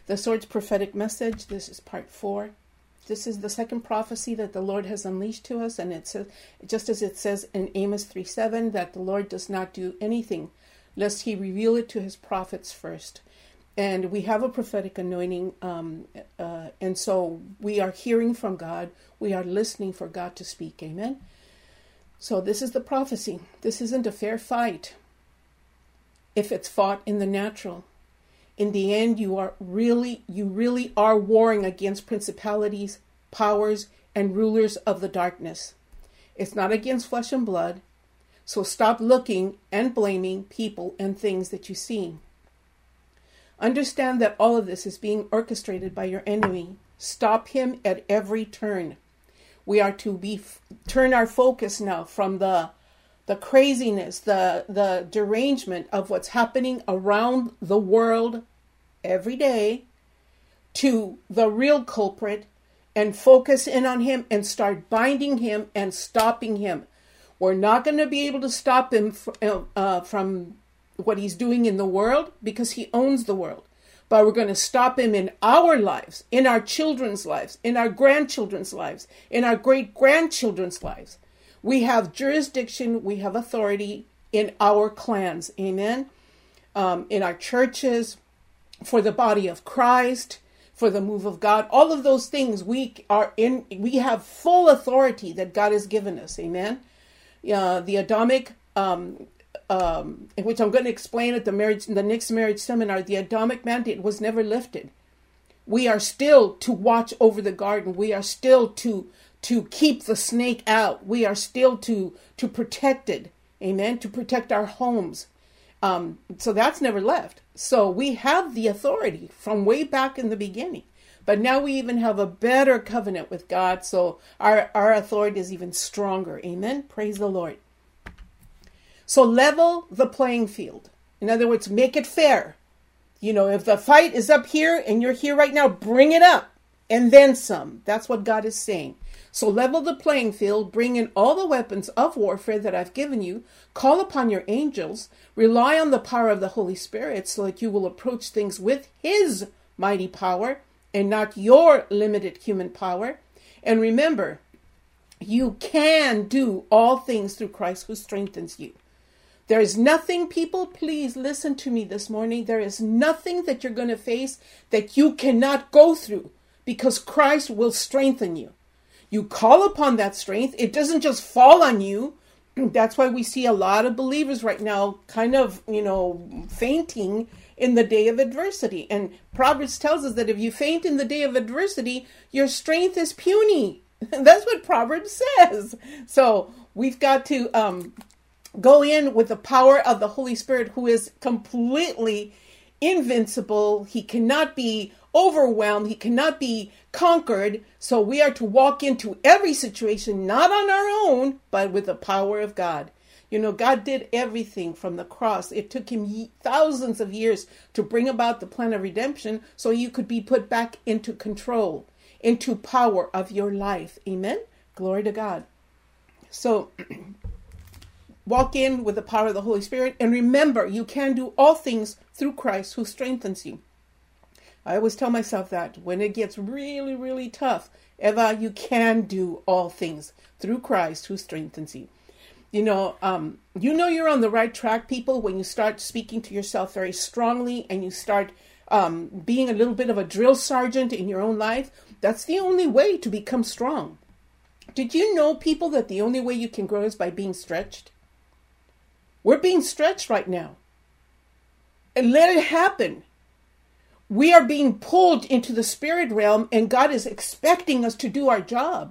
The Sword's prophetic message. This is part 4. This is the second prophecy that the Lord has unleashed to us, and it says, just as it says in Amos 3:7, that the Lord does not do anything lest he reveal it to his prophets first. And we have a prophetic anointing, and so we are hearing from God. We are listening for God to speak. Amen. So this is the prophecy. This isn't a fair fight if it's fought in the natural. In the end, you really are warring against principalities, powers, and rulers of the darkness. It's not against flesh and blood. So stop looking and blaming people and things that you see. Understand that all of this is being orchestrated by your enemy. Stop him at every turn. We are to turn our focus now from the craziness, the derangement of what's happening around the world every day to the real culprit, and focus in on him and start binding him and stopping him. We're not going to be able to stop him from what he's doing in the world because he owns the world. But we're going to stop him in our lives, in our children's lives, in our grandchildren's lives, in our great-grandchildren's lives. We have jurisdiction, we have authority in our clans, amen? In our churches, for the body of Christ, for the move of God, all of those things we have full authority that God has given us, amen? The Adamic, which I'm going to explain at the next marriage seminar, the Adamic mandate was never lifted. We are still to watch over the garden. We are still to keep the snake out. We are still to protect it, amen, to protect our homes. So that's never left. So we have the authority from way back in the beginning. But now we even have a better covenant with God, so our authority is even stronger. Amen? Praise the Lord. So level the playing field. In other words, make it fair. If the fight is up here and you're here right now, bring it up and then some. That's what God is saying. So level the playing field, bring in all the weapons of warfare that I've given you, call upon your angels, rely on the power of the Holy Spirit so that you will approach things with his mighty power and not your limited human power. And remember, you can do all things through Christ who strengthens you. There is nothing, people, please listen to me this morning. There is nothing that you're going to face that you cannot go through because Christ will strengthen you. You call upon that strength. It doesn't just fall on you. That's why we see a lot of believers right now kind of, fainting in the day of adversity. And Proverbs tells us that if you faint in the day of adversity, your strength is puny. That's what Proverbs says. So we've got to go in with the power of the Holy Spirit, who is completely invincible. He cannot be overwhelmed. He cannot be conquered. So we are to walk into every situation, not on our own, but with the power of God. God did everything from the cross. It took him thousands of years to bring about the plan of redemption so you could be put back into control, into power of your life. Amen? Glory to God. So walk in with the power of the Holy Spirit. And remember, you can do all things through Christ who strengthens you. I always tell myself that when it gets really, really tough, Eva, you can do all things through Christ who strengthens you. You're on the right track, people, when you start speaking to yourself very strongly and you start being a little bit of a drill sergeant in your own life. That's the only way to become strong. Did you know, people, that the only way you can grow is by being stretched? We're being stretched right now. And let it happen. We are being pulled into the spirit realm, and God is expecting us to do our job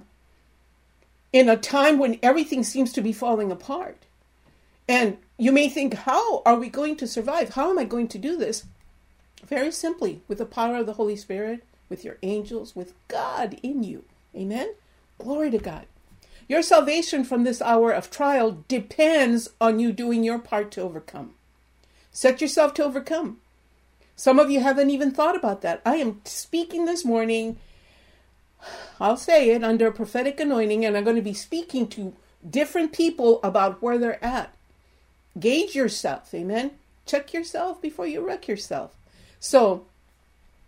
in a time when everything seems to be falling apart. And you may think, how are we going to survive? How am I going to do this? Very simply, with the power of the Holy Spirit, with your angels, with God in you. Amen? Glory to God. Your salvation from this hour of trial depends on you doing your part to overcome. Set yourself to overcome. Some of you haven't even thought about that. I am speaking this morning, I'll say it, under a prophetic anointing, and I'm going to be speaking to different people about where they're at. Gauge yourself, amen? Check yourself before you wreck yourself. So,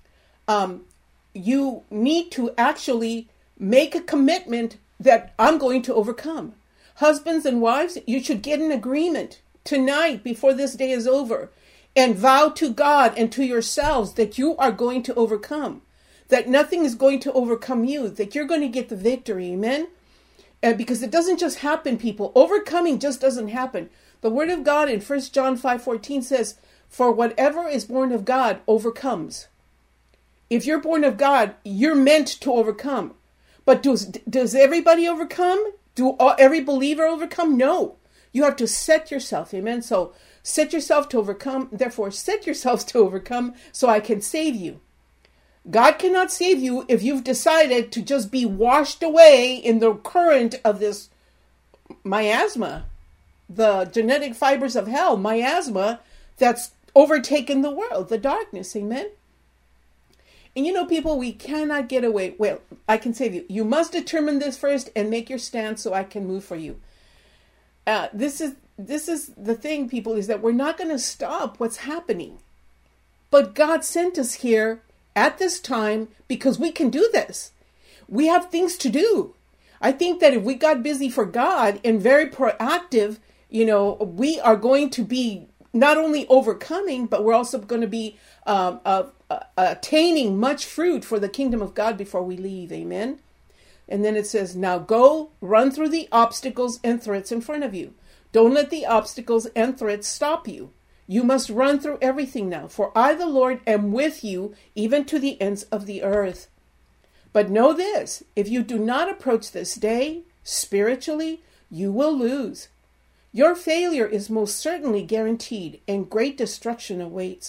you need to actually make a commitment that I'm going to overcome. Husbands and wives, you should get an agreement tonight before this day is over and vow to God and to yourselves that you are going to overcome, that nothing is going to overcome you, that you're going to get the victory. Amen. Because it doesn't just happen, people. Overcoming just doesn't happen. The word of God in 1 John 5:14 says, for whatever is born of God overcomes. If you're born of God, you're meant to overcome. But does everybody overcome? Every believer overcome? No. You have to set yourself. Amen. So set yourself to overcome. Therefore, set yourselves to overcome so I can save you. God cannot save you if you've decided to just be washed away in the current of this miasma, the genetic fibers of hell, miasma that's overtaken the world, the darkness. Amen. And people, we cannot get away. Well, I can save you. You must determine this first and make your stand so I can move for you. This is the thing, people, is that we're not going to stop what's happening. But God sent us here at this time because we can do this. We have things to do. I think that if we got busy for God and very proactive, we are going to be not only overcoming, but we're also going to be attaining much fruit for the kingdom of God before we leave. Amen. And then it says, now go run through the obstacles and threats in front of you. Don't let the obstacles and threats stop you. You must run through everything now, for I, the Lord, am with you even to the ends of the earth. But know this, if you do not approach this day spiritually, you will lose. Your failure is most certainly guaranteed, and great destruction awaits.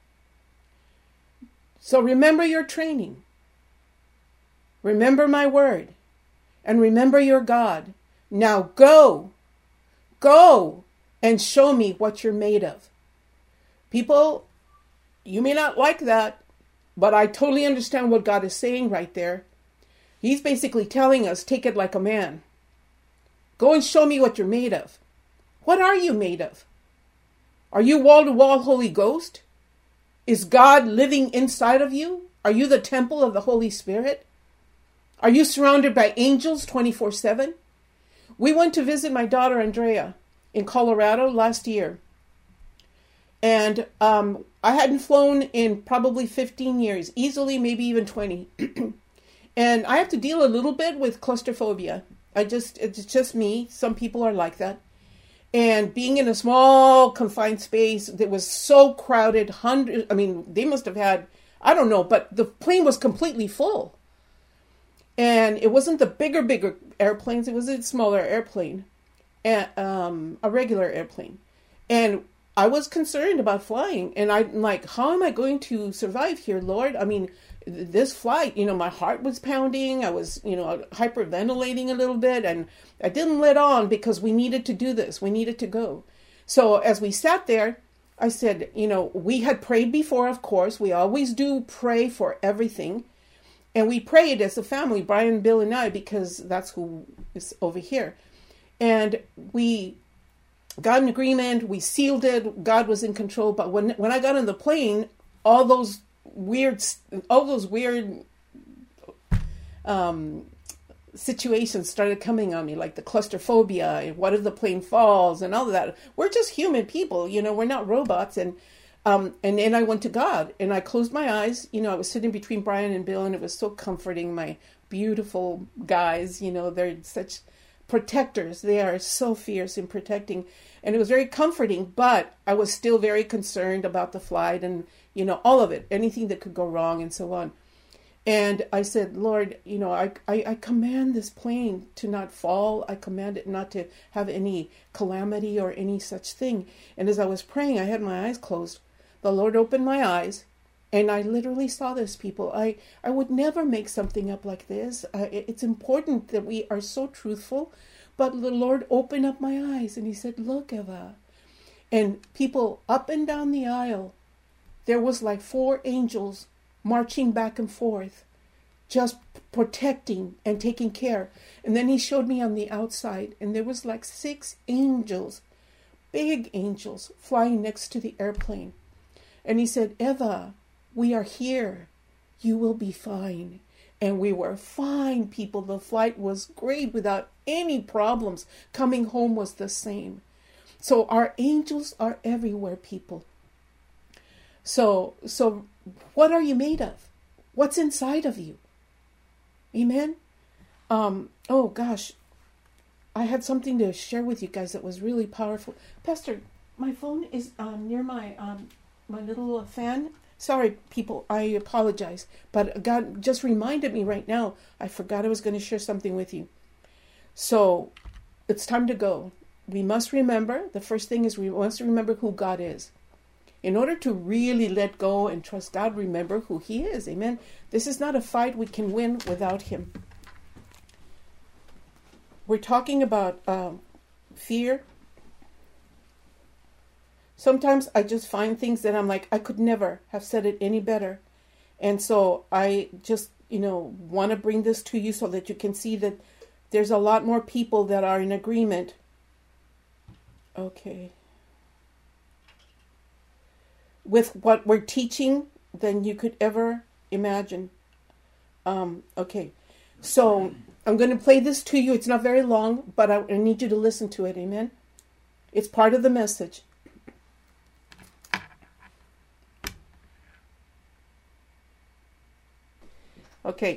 So remember your training. Remember my word. And remember your God. Now go and show me what you're made of. People, you may not like that, but I totally understand what God is saying right there. He's basically telling us, take it like a man. Go and show me what you're made of. What are you made of? Are you wall-to-wall Holy Ghost? Is God living inside of you? Are you the temple of the Holy Spirit? Are you surrounded by angels 24/7? We went to visit my daughter Andrea in Colorado last year. And I hadn't flown in probably 15 years, easily maybe even 20. And I have to deal a little bit with claustrophobia. It's just me. Some people are like that. And being in a small confined space that was so crowded, they must have had, I don't know, but the plane was completely full. And it wasn't the bigger airplanes. It was a smaller airplane, a regular airplane. And I was concerned about flying. And I'm like, how am I going to survive here, Lord? I mean, this flight, my heart was pounding. I was, hyperventilating a little bit. And I didn't let on because we needed to do this. We needed to go. So as we sat there, I said, we had prayed before, of course. We always do pray for everything. And we prayed as a family, Brian, Bill, and I, because that's who is over here. And we got an agreement. We sealed it. God was in control. But when I got on the plane, all those weird situations started coming on me, like the claustrophobia and what if the plane falls and all of that. We're just human people, we're not robots. And then I went to God and I closed my eyes. I was sitting between Brian and Bill, and it was so comforting. My beautiful guys, they're such protectors. They are so fierce in protecting. And it was very comforting, but I was still very concerned about the flight and, all of it, anything that could go wrong and so on. And I said, Lord, I command this plane to not fall. I command it not to have any calamity or any such thing. And as I was praying, I had my eyes closed. The Lord opened my eyes, and I literally saw this, people. I would never make something up like this. It's important that we are so truthful. But the Lord opened up my eyes, and he said, look, Eva. And people up and down the aisle, there was like 4 angels marching back and forth, just protecting and taking care. And then he showed me on the outside, and there was like 6 angels, big angels, flying next to the airplane. And he said, Eva, we are here. You will be fine. And we were fine, people. The flight was great without any problems. Coming home was the same. So our angels are everywhere, people. So what are you made of? What's inside of you? Amen? Oh gosh, I had something to share with you guys that was really powerful. Pastor, my phone is near my little fan. Sorry, people, I apologize. But God just reminded me right now. I forgot I was going to share something with you. So it's time to go. We must remember, the first thing is we must remember who God is. In order to really let go and trust God, remember who He is. Amen. This is not a fight we can win without Him. We're talking about fear. Sometimes I just find things that I'm like, I could never have said it any better. And so I just, want to bring this to you so that you can see that there's a lot more people that are in agreement. Okay. With what we're teaching than you could ever imagine. Okay. So I'm going to play this to you. It's not very long, but I need you to listen to it. Amen. It's part of the message. Okay.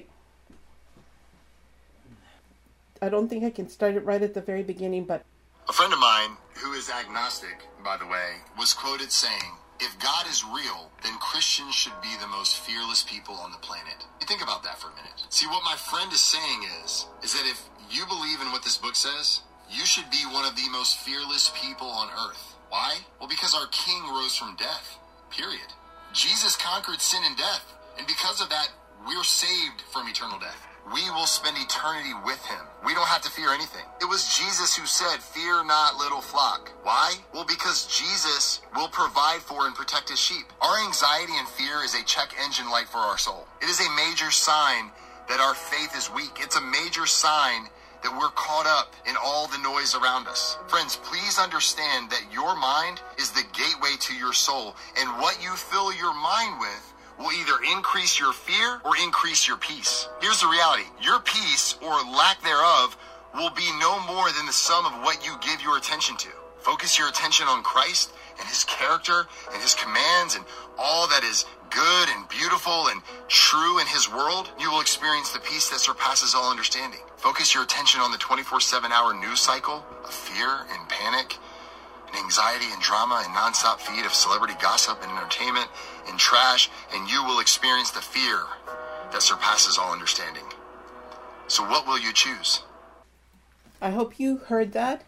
I don't think I can start it right at the very beginning, but... A friend of mine, who is agnostic, by the way, was quoted saying, "If God is real, then Christians should be the most fearless people on the planet." You think about that for a minute. See, what my friend is saying is that if you believe in what this book says, you should be one of the most fearless people on earth. Why? Well, because our King rose from death. Period. Jesus conquered sin and death. And because of that, we're saved from eternal death. We will spend eternity with Him. We don't have to fear anything. It was Jesus who said, "Fear not, little flock." Why? Well, because Jesus will provide for and protect His sheep. Our anxiety and fear is a check engine light for our soul. It is a major sign that our faith is weak. It's a major sign that we're caught up in all the noise around us. Friends, please understand that your mind is the gateway to your soul, and what you fill your mind with will either increase your fear or increase your peace. Here's the reality. Your peace, or lack thereof, will be no more than the sum of what you give your attention to. Focus your attention on Christ and His character and His commands and all that is good and beautiful and true in His world. You will experience the peace that surpasses all understanding. Focus your attention on the 24/7 hour news cycle of fear and panic, anxiety and drama and nonstop feed of celebrity gossip and entertainment and trash, and you will experience the fear that surpasses all understanding. So what will you choose? I hope you heard that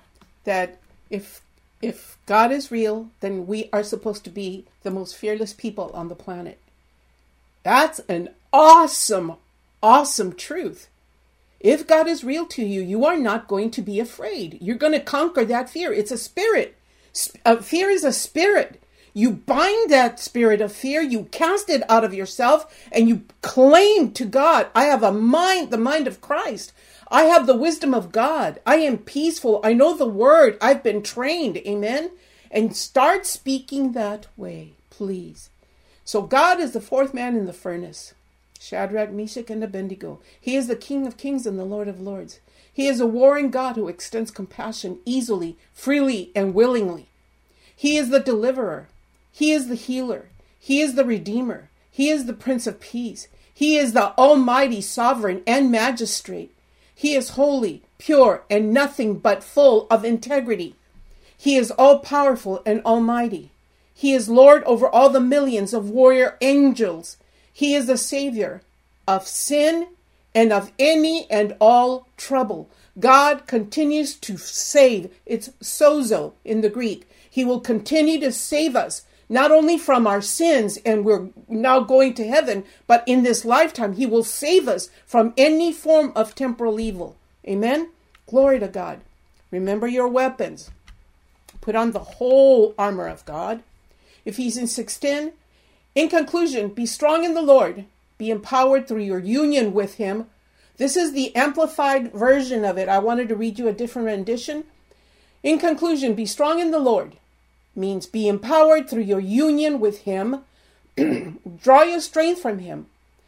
if God is real, then we are supposed to be the most fearless people on the planet. That's an awesome, awesome truth. If God is real to you, you are not going to be afraid. You're going to conquer that fear. It's a spirit. Fear is a spirit. You bind that spirit of fear, you cast it out of yourself, and you claim to God, I have a mind, the mind of Christ. I have the wisdom of God. I am peaceful. I know the word. I've been trained. Amen. And start speaking that way, please. So God is the fourth man in the furnace. Shadrach, Meshach, and Abednego. He is the King of kings and the Lord of lords. He is a warring God who extends compassion easily, freely, and willingly. He is the deliverer. He is the healer. He is the redeemer. He is the Prince of Peace. He is the almighty sovereign and magistrate. He is holy, pure, and nothing but full of integrity. He is all-powerful and almighty. He is Lord over all the millions of warrior angels. He is the Savior of sin and of any and all trouble. God continues to save. It's sozo in the Greek. He will continue to save us, not only from our sins, and we're now going to heaven, but in this lifetime, He will save us from any form of temporal evil. Amen? Glory to God. Remember your weapons. Put on the whole armor of God. Ephesians 6:10. In conclusion, be strong in the Lord. Be empowered through your union with Him. This is the amplified version of it. I wanted to read you a different rendition. In conclusion, be strong in the Lord means be empowered through your union with Him. Draw your strength from Him.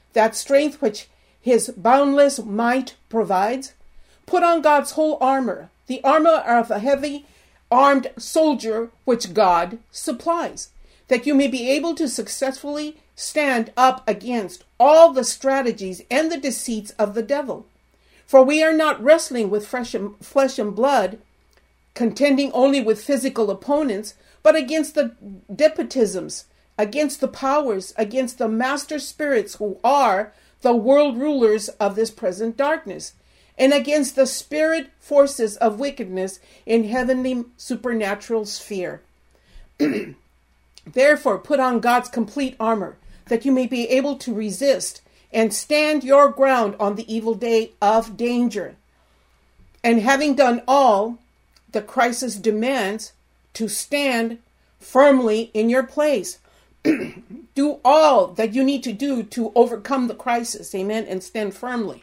that strength which his boundless might provides. Put on God's whole armor, the armor of a heavy armed soldier which God supplies, that you may be able to successfully stand up against all the strategies and the deceits of the devil. For we are not wrestling with flesh and blood, contending only with physical opponents, but against the despotisms, against the powers, against the master spirits who are the world rulers of this present darkness, and against the spirit forces of wickedness in heavenly supernatural sphere. Therefore, put on God's complete armor, that you may be able to resist and stand your ground on the evil day of danger. And having done all the crisis demands, to stand firmly in your place. Do all that you need to do to overcome the crisis, amen, and stand firmly.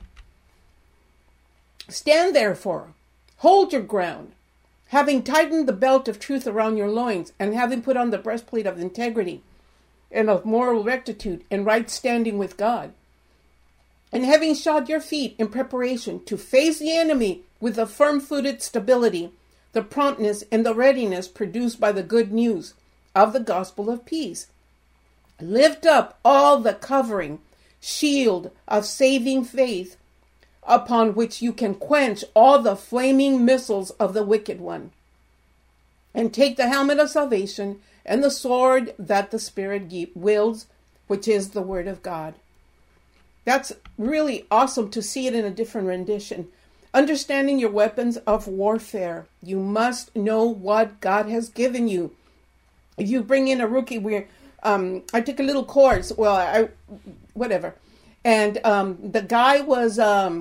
Stand therefore, hold your ground, having tightened the belt of truth around your loins, and having put on the breastplate of integrity and of moral rectitude and right standing with God, and having shod your feet in preparation to face the enemy with a firm-footed stability, the promptness and the readiness produced by the good news of the gospel of peace. Lift up all the covering, shield of saving faith, upon which you can quench all the flaming missiles of the wicked one. And take the helmet of salvation and the sword that the Spirit wields, which is the word of God. That's really awesome to see it in a different rendition. Understanding your weapons of warfare. You must know what God has given you. If you bring in a rookie, I took a little course. Whatever. And the guy was a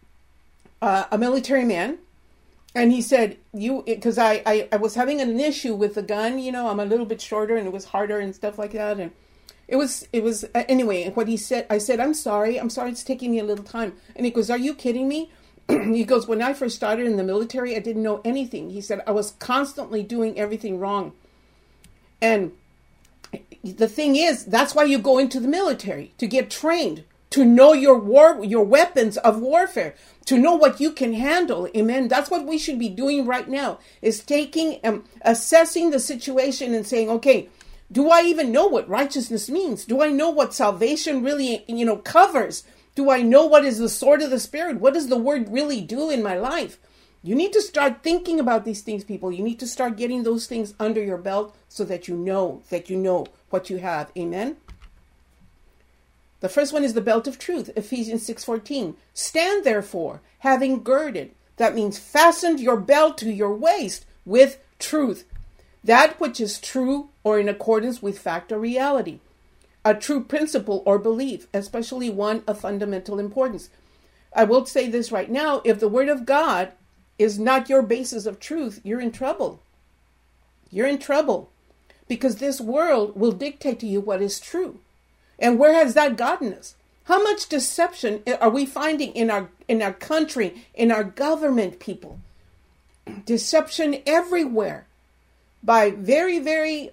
military man. And he said, because I was having an issue with the gun, I'm a little bit shorter and it was harder and stuff like that. And it was anyway, what he said, I said, I'm sorry it's taking me a little time. And he goes, are you kidding me? He goes, when I first started in the military, I didn't know anything. He said, I was constantly doing everything wrong. And the thing is, that's why you go into the military, to get trained, to know your weapons of warfare, to know what you can handle. Amen. That's what we should be doing right now, is assessing the situation and saying, okay, do I even know what righteousness means? Do I know what salvation really, covers? Do I know what is the sword of the Spirit? What does the word really do in my life? You need to start thinking about these things, people. You need to start getting those things under your belt so that you know what you have. Amen. The first one is the belt of truth, Ephesians 6:14. Stand therefore, having girded. That means fastened your belt to your waist with truth. That which is true or in accordance with fact or reality. A true principle or belief, especially one of fundamental importance. I will say this right now, if the word of God is not your basis of truth, you're in trouble. You're in trouble. Because this world will dictate to you what is true. And where has that gotten us? How much deception are we finding in our country, in our government, people? Deception everywhere by very, very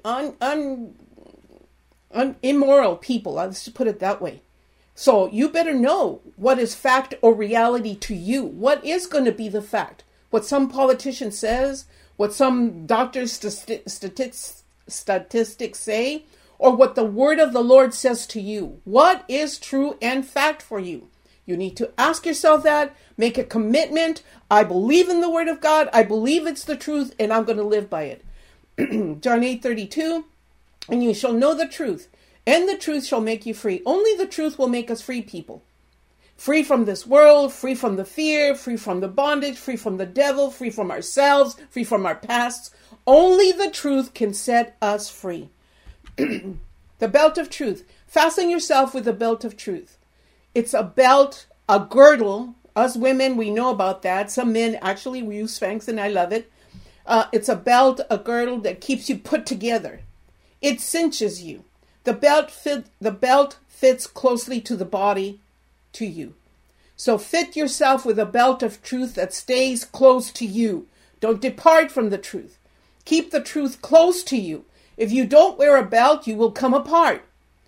immoral people. Let's just put it that way. So you better know what is fact or reality to you. What is going to be the fact? What some politician says, what some doctor's statistics say, or what the word of the Lord says to you. What is true and fact for you? You need to ask yourself that, make a commitment. I believe in the word of God. I believe it's the truth, and I'm going to live by it. John 8:32, and you shall know the truth, and the truth shall make you free. Only the truth will make us free, people. Free from this world, free from the fear, free from the bondage, free from the devil, free from ourselves, free from our pasts. Only the truth can set us free. The belt of truth. Fasten yourself with the belt of truth. It's a belt, a girdle. Us women, we know about that. Some men actually use Spanx, and I love it. It's a belt, a girdle that keeps you put together. It cinches you. The belt fits closely to the body, to you. So fit yourself with a belt of truth that stays close to you. Don't depart from the truth. Keep the truth close to you. If you don't wear a belt, you will come apart.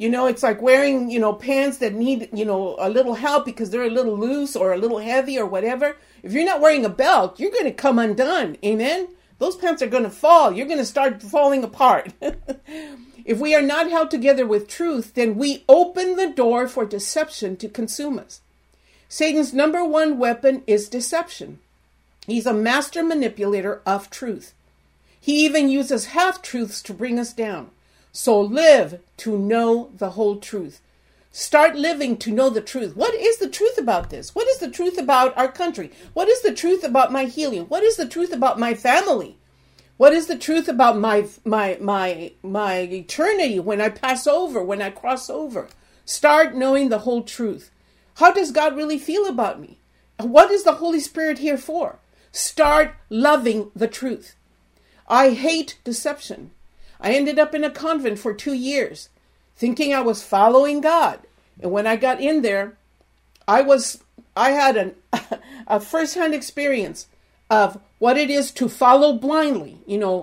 It's like wearing, pants that need, a little help because they're a little loose or a little heavy or whatever. If you're not wearing a belt, you're going to come undone. Amen? Those pants are going to fall. You're going to start falling apart. If we are not held together with truth, then we open the door for deception to consume us. Satan's number one weapon is deception. He's a master manipulator of truth. He even uses half-truths to bring us down. So live to know the whole truth. Start living to know the truth. What is the truth about this? What is the truth about our country? What is the truth about my healing? What is the truth about my family? What is the truth about my eternity when I pass over, when I cross over? Start knowing the whole truth. How does God really feel about me? What is the Holy Spirit here for? Start loving the truth. I hate deception. I ended up in a convent for 2 years, thinking I was following God. And when I got in there, I had a first-hand experience of what it is to follow blindly.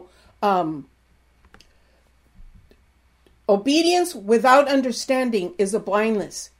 Obedience without understanding is a blindness.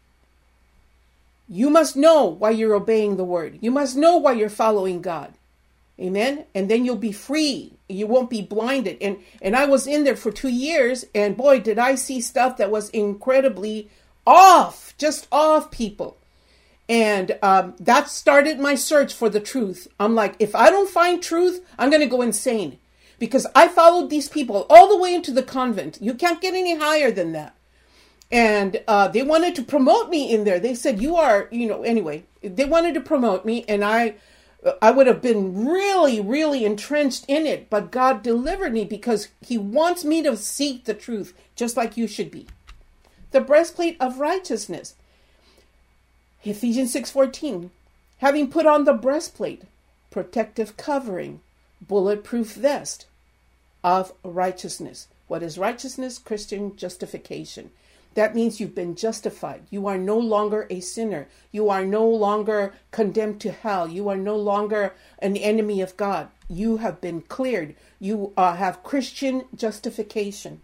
You must know why you're obeying the word. You must know why you're following God. Amen. And then you'll be free. You won't be blinded. And I was in there for 2 years, and boy, did I see stuff that was incredibly off, just off, people. And that started my search for the truth. I'm like, if I don't find truth, I'm going to go insane, because I followed these people all the way into the convent. You can't get any higher than that. And they wanted to promote me in there. They said, you are, anyway, they wanted to promote me, and I would have been really, really entrenched in it, but God delivered me because he wants me to seek the truth, just like you should be. The breastplate of righteousness. Ephesians 6:14. Having put on the breastplate, protective covering, bulletproof vest of righteousness. What is righteousness? Christian justification. That means you've been justified. You are no longer a sinner. You are no longer condemned to hell. You are no longer an enemy of God. You have been cleared. You have Christian justification.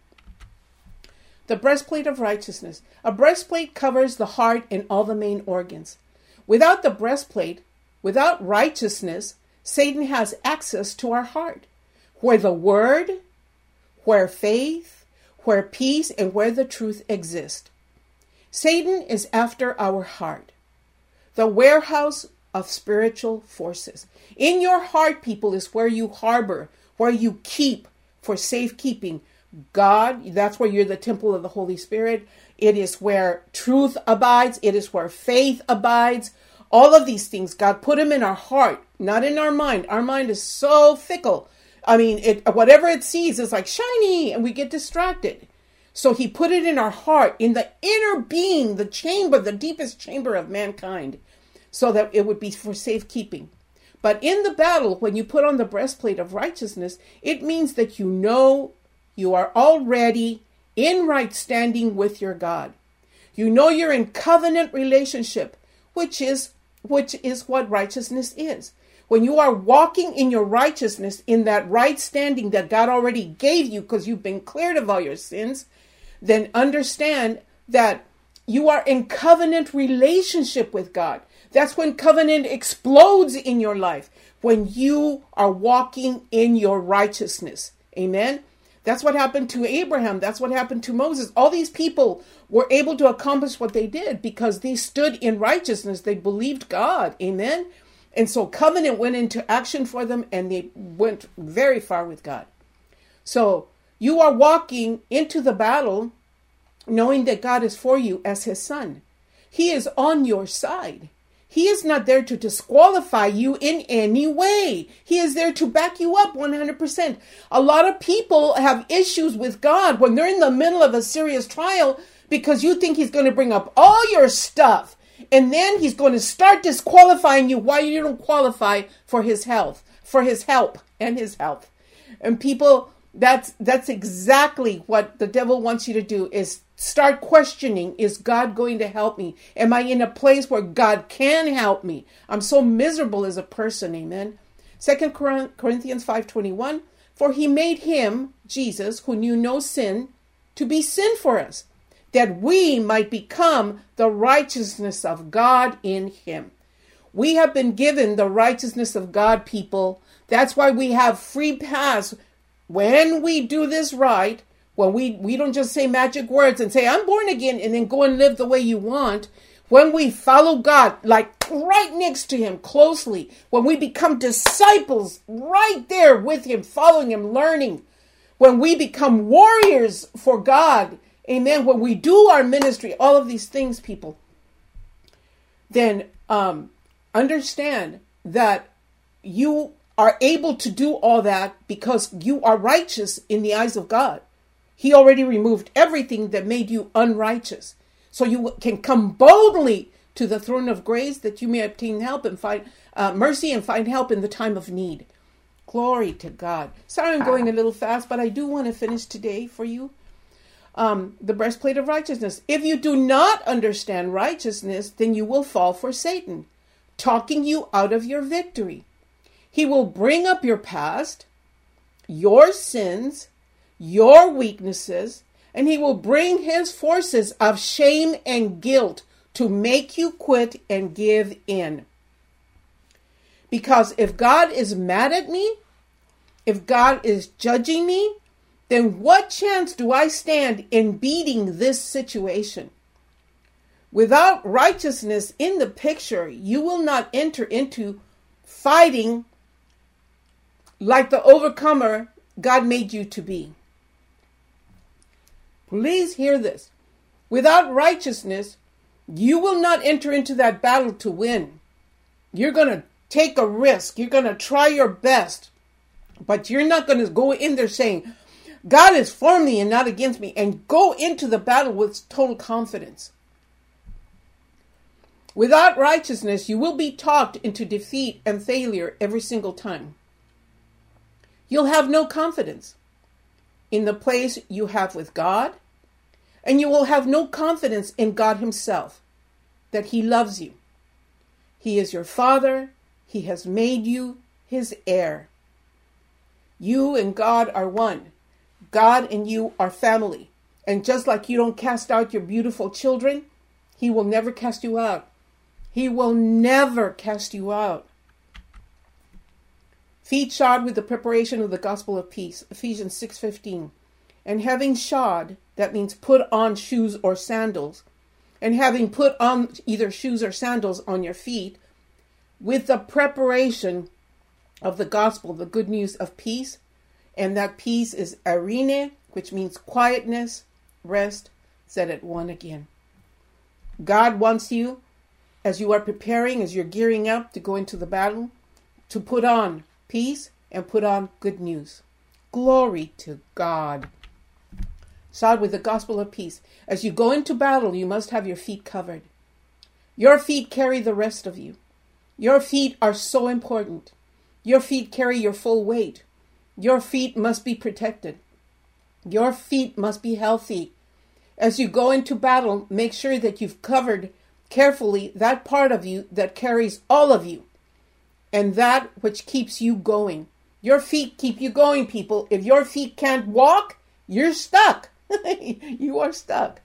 The breastplate of righteousness. A breastplate covers the heart and all the main organs. Without the breastplate, without righteousness, Satan has access to our heart, where the word, where faith, where peace, and where the truth exist. Satan is after our heart, the warehouse of spiritual forces. In your heart, people, is where you harbor, where you keep for safekeeping God. That's where you're the temple of the Holy Spirit. It is where truth abides. It is where faith abides. All of these things, God put them in our heart, not in our mind. Our mind is so fickle. I mean, whatever it sees is like shiny, and we get distracted. So he put it in our heart, in the inner being, the chamber, the deepest chamber of mankind, so that it would be for safekeeping. But in the battle, when you put on the breastplate of righteousness, it means that you know you are already in right standing with your God. You know you're in covenant relationship, which is what righteousness is. When you are walking in your righteousness, in that right standing that God already gave you because you've been cleared of all your sins, then understand that you are in covenant relationship with God. That's when covenant explodes in your life, when you are walking in your righteousness. Amen. That's what happened to Abraham. That's what happened to Moses. All these people were able to accomplish what they did because they stood in righteousness. They believed God. Amen. And so covenant went into action for them, and they went very far with God. So you are walking into the battle knowing that God is for you as his son. He is on your side. He is not there to disqualify you in any way. He is there to back you up 100%. A lot of people have issues with God when they're in the middle of a serious trial because you think he's going to bring up all your stuff. And then he's going to start disqualifying you why you don't qualify for his health, for his help and his health. And people, that's exactly what the devil wants you to do, is start questioning, is God going to help me? Am I in a place where God can help me? I'm so miserable as a person, amen. 2 Corinthians 5:21, for he made him, Jesus, who knew no sin, to be sin for us, that we might become the righteousness of God in him. We have been given the righteousness of God, people. That's why we have free pass. When we do this right, when we don't just say magic words and say, I'm born again, and then go and live the way you want. When we follow God, like right next to him closely, when we become disciples right there with him, following him, learning, when we become warriors for God, amen, when we do our ministry, all of these things, people, then understand that you are able to do all that because you are righteous in the eyes of God. He already removed everything that made you unrighteous. So you can come boldly to the throne of grace that you may obtain help and find mercy and find help in the time of need. Glory to God. Sorry, I'm going a little fast, but I do want to finish today for you. The breastplate of righteousness. If you do not understand righteousness, then you will fall for Satan, talking you out of your victory. He will bring up your past, your sins, your weaknesses, and he will bring his forces of shame and guilt to make you quit and give in. Because if God is mad at me, if God is judging me, then what chance do I stand in beating this situation? Without righteousness in the picture, you will not enter into fighting like the overcomer God made you to be. Please hear this. Without righteousness, you will not enter into that battle to win. You're going to take a risk. You're going to try your best. But you're not going to go in there saying, God is for me and not against me, and go into the battle with total confidence. Without righteousness, you will be talked into defeat and failure every single time. You'll have no confidence in the place you have with God, and you will have no confidence in God himself, that he loves you. He is your Father. He has made you his heir. You and God are one. God and you are family. And just like you don't cast out your beautiful children, he will never cast you out. He will never cast you out. Feet shod with the preparation of the gospel of peace. Ephesians 6:15. And having shod, that means put on shoes or sandals. And having put on either shoes or sandals on your feet, with the preparation of the gospel, the good news of peace. And that peace is eirene, which means quietness, rest. Said it one again. God wants you, as you are preparing, as you're gearing up to go into the battle, to put on peace and put on good news. Glory to God. Shod with the gospel of peace. As you go into battle, you must have your feet covered. Your feet carry the rest of you. Your feet are so important. Your feet carry your full weight. Your feet must be protected. Your feet must be healthy. As you go into battle, make sure that you've covered carefully that part of you that carries all of you, and that which keeps you going. Your feet keep you going, people. If your feet can't walk, you're stuck. You are stuck.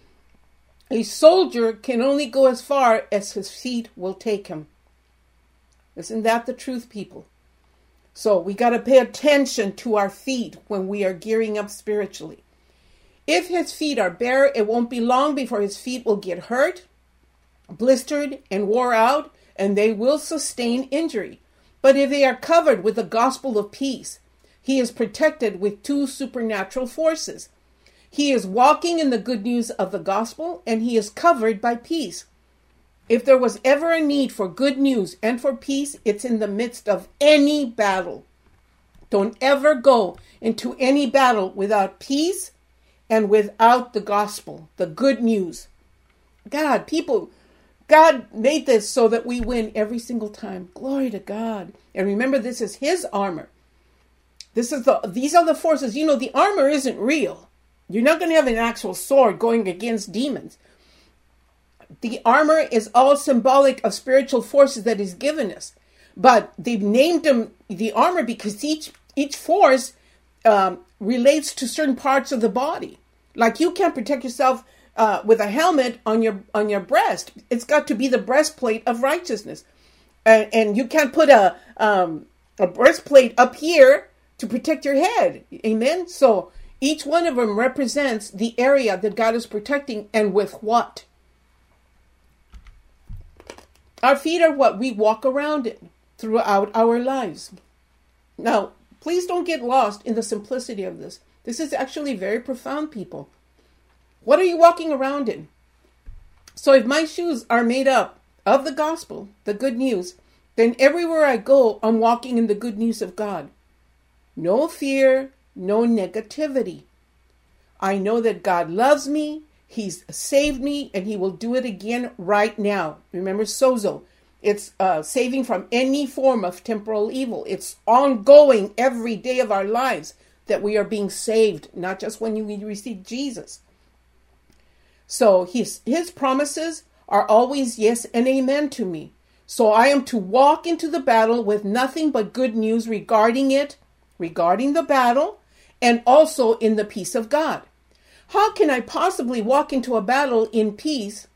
A soldier can only go as far as his feet will take him. Isn't that the truth, people? So we got to pay attention to our feet when we are gearing up spiritually. If his feet are bare, it won't be long before his feet will get hurt, blistered, and wore out, and they will sustain injury. But if they are covered with the gospel of peace, he is protected with two supernatural forces. He is walking in the good news of the gospel, and he is covered by peace. If there was ever a need for good news and for peace, it's in the midst of any battle. Don't ever go into any battle without peace and without the gospel, the good news. God made this so that we win every single time. Glory to God. And remember, this is his armor. These are the forces. You know, the armor isn't real. You're not going to have an actual sword going against demons. The armor is all symbolic of spiritual forces that he's given us. But they've named them the armor because each force relates to certain parts of the body. Like you can't protect yourself with a helmet on your breast. It's got to be the breastplate of righteousness, and you can't put a breastplate up here to protect your head. Amen. So each one of them represents the area that God is protecting, and with what? Our feet are what we walk around in throughout our lives. Now, please don't get lost in the simplicity of this. This is actually very profound, people. What are you walking around in? So if my shoes are made up of the gospel, the good news, then everywhere I go, I'm walking in the good news of God. No fear, no negativity. I know that God loves me, He's saved me, and He will do it again right now. Remember sozo. It's saving from any form of temporal evil. It's ongoing every day of our lives that we are being saved, not just when we receive Jesus. So his promises are always yes and amen to me. So I am to walk into the battle with nothing but good news regarding the battle, and also in the peace of God. How can I possibly walk into a battle in peace?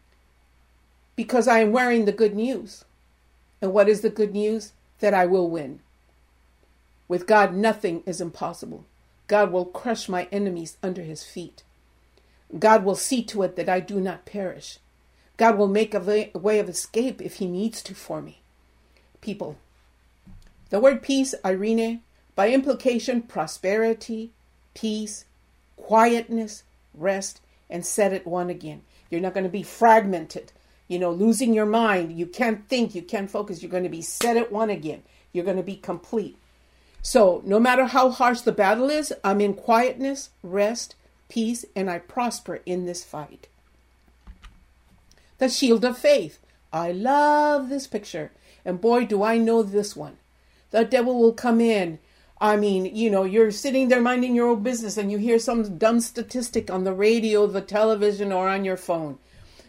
Because I am wearing the good news. And what is the good news? That I will win. With God, nothing is impossible. God will crush my enemies under His feet. God will see to it that I do not perish. God will make a way of escape if He needs to for me. People, the word peace, Irene, by implication, prosperity, peace, quietness, rest, and set at one again. You're not going to be fragmented, losing your mind. You can't think, you can't focus. You're going to be set at one again. You're going to be complete. So no matter how harsh the battle is, I'm in quietness, rest, peace, and I prosper in this fight. The shield of faith. I love this picture. And boy, do I know this one. The devil will come in. I mean, you're sitting there minding your own business and you hear some dumb statistic on the radio, the television, or on your phone.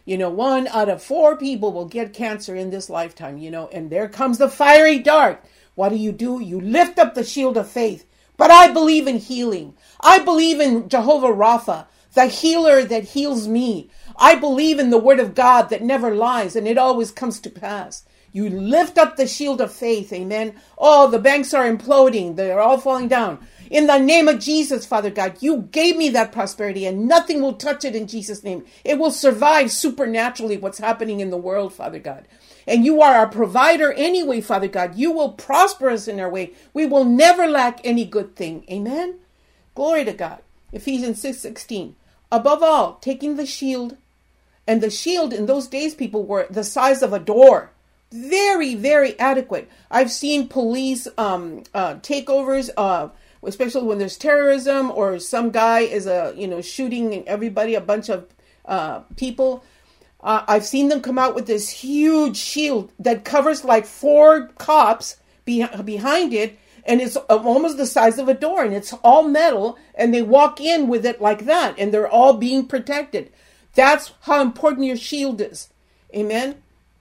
1 out of 4 people will get cancer in this lifetime, and there comes the fiery dart. What do? You lift up the shield of faith. But I believe in healing. I believe in Jehovah Rapha, the healer that heals me. I believe in the word of God that never lies, and it always comes to pass. You lift up the shield of faith, amen. Oh, the banks are imploding. They're all falling down. In the name of Jesus, Father God, you gave me that prosperity, and nothing will touch it in Jesus' name. It will survive supernaturally what's happening in the world, Father God. And you are our provider anyway, Father God. You will prosper us in our way. We will never lack any good thing. Amen? Glory to God. Ephesians 6:16. Above all, taking the shield. And the shield in those days, people, were the size of a door. Very, very adequate. I've seen police takeovers, especially when there's terrorism or some guy is shooting everybody, a bunch of people. I've seen them come out with this huge shield that covers like 4 cops behind it, and it's almost the size of a door, and it's all metal, and they walk in with it like that, and they're all being protected. That's how important your shield is. Amen?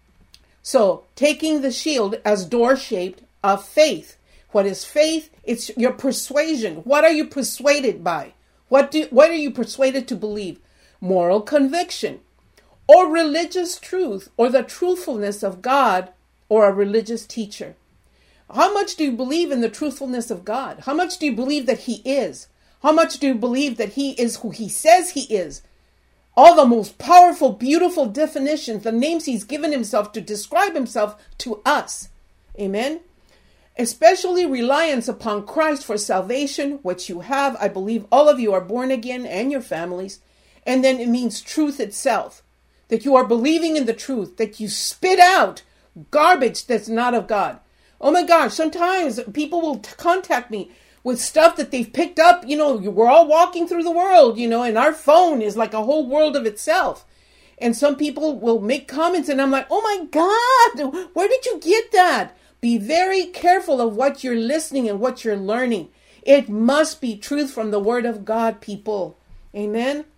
So, taking the shield as door-shaped of faith. What is faith? It's your persuasion. What are you persuaded by? What are you persuaded to believe? Moral conviction, or religious truth, or the truthfulness of God, or a religious teacher. How much do you believe in the truthfulness of God? How much do you believe that He is? How much do you believe that He is who He says He is? All the most powerful, beautiful definitions, the names He's given Himself to describe Himself to us. Amen? Especially reliance upon Christ for salvation, which you have. I believe all of you are born again and your families. And then it means truth itself. That you are believing in the truth. That you spit out garbage that's not of God. Oh my gosh, sometimes people will contact me with stuff that they've picked up. We're all walking through the world, and our phone is like a whole world of itself. And some people will make comments and I'm like, oh my God, where did you get that? Be very careful of what you're listening and what you're learning. It must be truth from the word of God, people. Amen.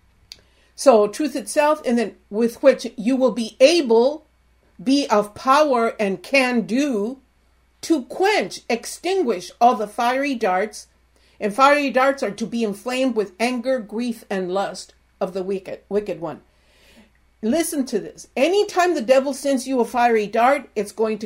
So truth itself, and then with which you will be able, be of power and can do, to quench, extinguish all the fiery darts. And fiery darts are to be inflamed with anger, grief, and lust. of the wicked one. Listen to this. Anytime the devil sends you a fiery dart, it's going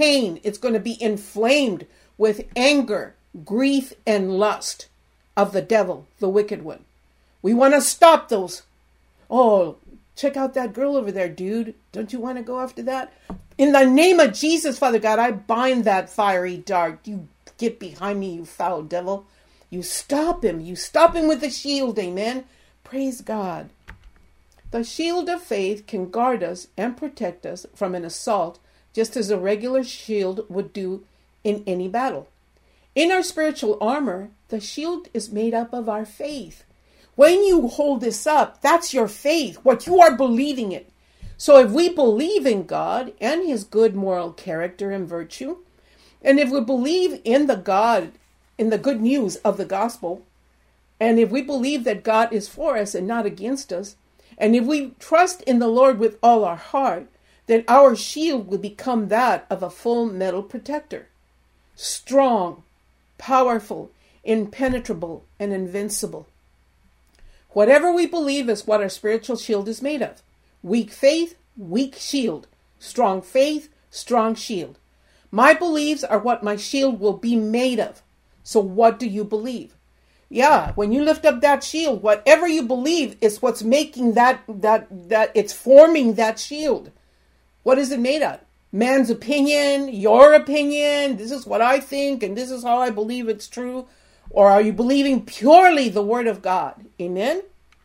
to be inflamed with anger, grief, and lust of the devil, the wicked one. We want to stop those. Oh, check out that girl over there, dude. Don't you want to go after that? In the name of Jesus, Father God, I bind that fiery dart. You get behind me, you foul devil. You stop him. You stop him with the shield. Amen. Praise God. The shield of faith can guard us and protect us from an assault, just as a regular shield would do in any battle. In our spiritual armor, the shield is made up of our faith. When you hold this up, that's your faith, what you are believing in. So if we believe in God and his good moral character and virtue, and if we believe in the good news of the gospel, and if we believe that God is for us and not against us, and if we trust in the Lord with all our heart, then our shield will become that of a full metal protector. Strong, powerful, impenetrable, and invincible. Whatever we believe is what our spiritual shield is made of. Weak faith, weak shield. Strong faith, strong shield. My beliefs are what my shield will be made of. So what do you believe? Yeah, when you lift up that shield, whatever you believe is what's making that it's forming that shield. What is it made of? Man's opinion, your opinion, this is what I think, and this is how I believe it's true. Or are you believing purely the word of God? Amen?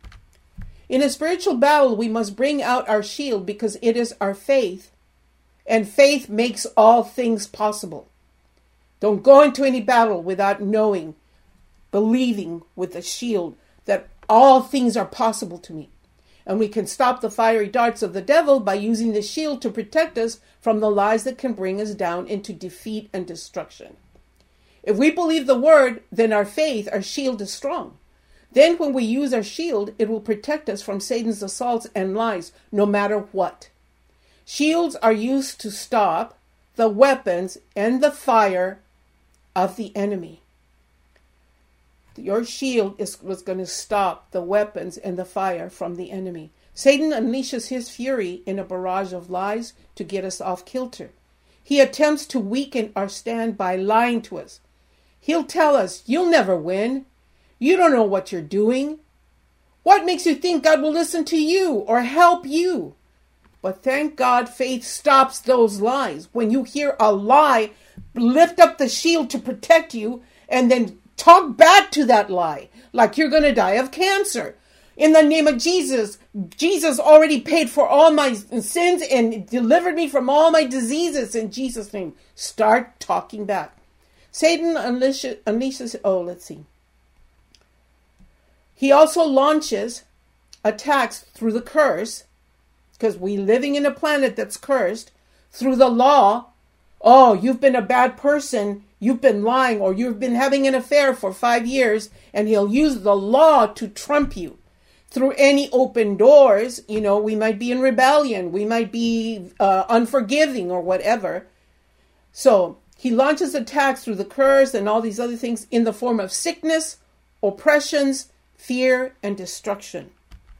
In a spiritual battle, we must bring out our shield because it is our faith. And faith makes all things possible. Don't go into any battle without knowing, believing with the shield that all things are possible to me. And we can stop the fiery darts of the devil by using the shield to protect us from the lies that can bring us down into defeat and destruction. If we believe the word, then our faith, our shield is strong. Then when we use our shield, it will protect us from Satan's assaults and lies, no matter what. Shields are used to stop the weapons and the fire of the enemy. Your shield was going to stop the weapons and the fire from the enemy. Satan unleashes his fury in a barrage of lies to get us off kilter. He attempts to weaken our stand by lying to us. He'll tell us, you'll never win. You don't know what you're doing. What makes you think God will listen to you or help you? But thank God faith stops those lies. When you hear a lie, lift up the shield to protect you and then talk back to that lie like you're going to die of cancer. In the name of Jesus, Jesus already paid for all my sins and delivered me from all my diseases in Jesus' name. Start talking back. Satan unleashes, He also launches attacks through the curse, because we're living in a planet that's cursed, through the law. Oh, you've been a bad person, you've been lying, or you've been having an affair for 5 years, and he'll use the law to trump you. Through any open doors, we might be in rebellion, we might be unforgiving or whatever. So he launches attacks through the curse and all these other things in the form of sickness, oppressions, fear, and destruction.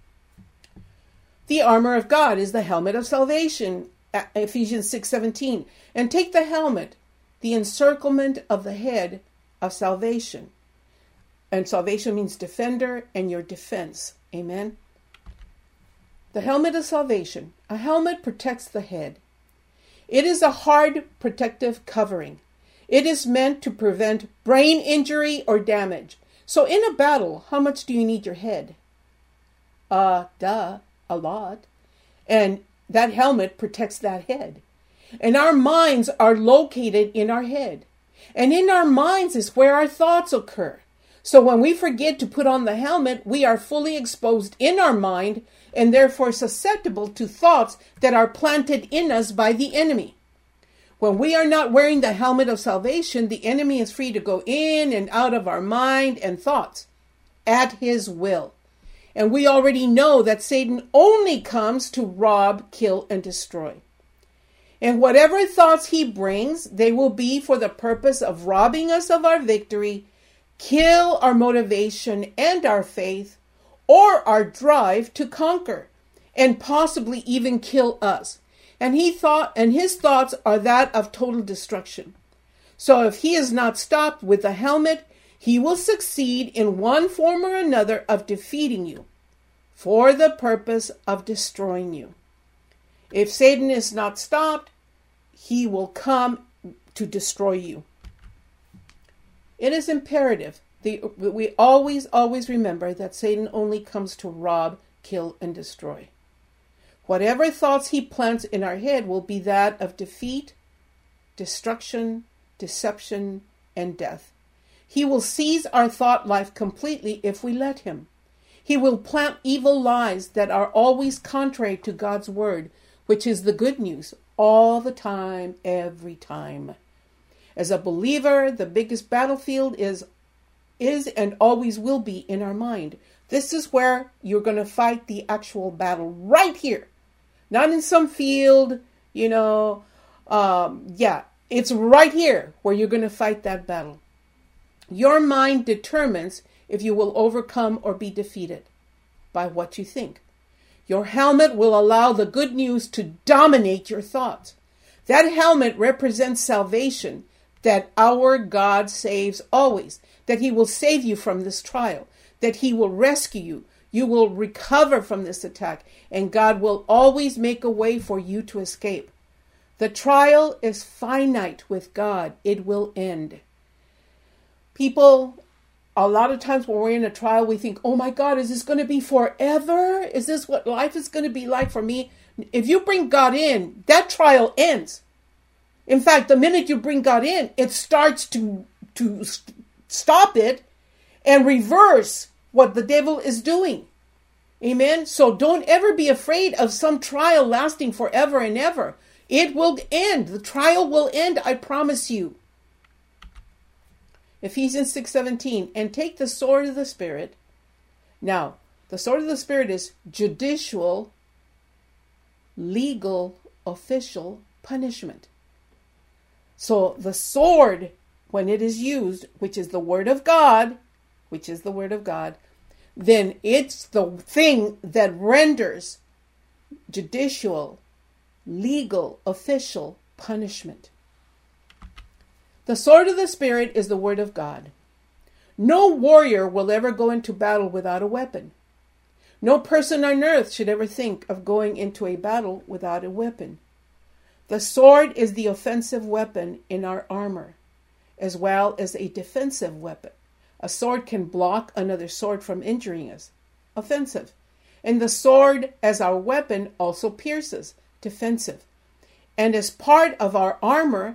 The armor of God is the helmet of salvation, Ephesians 6:17. And take the helmet, the encirclement of the head of salvation. And salvation means defender and your defense. Amen. The helmet of salvation. A helmet protects the head. It is a hard protective covering. It is meant to prevent brain injury or damage. So in a battle, how much do you need your head? A lot. And that helmet protects that head. And our minds are located in our head. And in our minds is where our thoughts occur. So when we forget to put on the helmet, we are fully exposed in our mind and therefore susceptible to thoughts that are planted in us by the enemy. When we are not wearing the helmet of salvation, the enemy is free to go in and out of our mind and thoughts at his will. And we already know that Satan only comes to rob, kill, and destroy. And whatever thoughts he brings, they will be for the purpose of robbing us of our victory, kill our motivation and our faith, or our drive to conquer and possibly even kill us. And his thoughts are that of total destruction. So if he is not stopped with the helmet, he will succeed in one form or another of defeating you for the purpose of destroying you. If Satan is not stopped, he will come to destroy you. It is imperative that we always remember that Satan only comes to rob, kill, and destroy. Whatever thoughts he plants in our head will be that of defeat, destruction, deception, and death. He will seize our thought life completely if we let him. He will plant evil lies that are always contrary to God's word, which is the good news, all the time, every time. As a believer, the biggest battlefield is and always will be in our mind. This is where you're going to fight the actual battle, right here. Not in some field, it's right here where you're going to fight that battle. Your mind determines if you will overcome or be defeated by what you think. Your helmet will allow the good news to dominate your thoughts. That helmet represents salvation, that our God saves always, that he will save you from this trial, that he will rescue you. You will recover from this attack, and God will always make a way for you to escape. The trial is finite with God. It will end. People, a lot of times when we're in a trial, we think, oh my God, is this going to be forever? Is this what life is going to be like for me? If you bring God in, that trial ends. In fact, the minute you bring God in, it starts to stop it and reverse what the devil is doing. Amen. So don't ever be afraid of some trial lasting forever and ever. It will end. The trial will end. I promise you. Ephesians 6:17, and take the sword of the Spirit. Now, the sword of the Spirit is judicial, legal, official punishment. So the sword, when it is used, which is the word of God, then it's the thing that renders judicial, legal, official punishment. The sword of the Spirit is the word of God. No warrior will ever go into battle without a weapon. No person on earth should ever think of going into a battle without a weapon. The sword is the offensive weapon in our armor, as well as a defensive weapon. A sword can block another sword from injuring us. Offensive. And the sword as our weapon also pierces. Defensive. And as part of our armor,